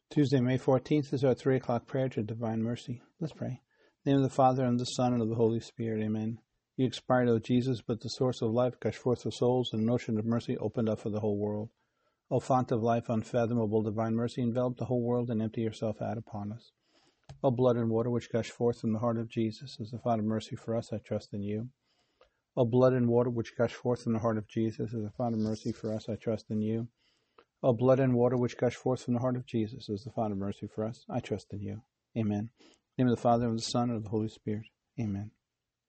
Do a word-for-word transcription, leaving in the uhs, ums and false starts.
Tuesday, May fourteenth is our three o'clock prayer to Divine Mercy. Let's pray. In the name of the Father, and of the Son, and of the Holy Spirit. Amen. You expired, O Jesus, but the source of life gushed forth for souls, and an ocean of mercy opened up for the whole world. O fount of life, unfathomable divine mercy, envelop the whole world and empty yourself out upon us. O blood and water which gush forth from the heart of Jesus, as the fount of mercy for us, I trust in you. O blood and water which gush forth from the heart of Jesus, as the fount of mercy for us, I trust in you. O blood and water which gush forth from the heart of Jesus, as the fount of mercy for us, I trust in you. Amen. In the name of the Father, and of the Son, and of the Holy Spirit. Amen.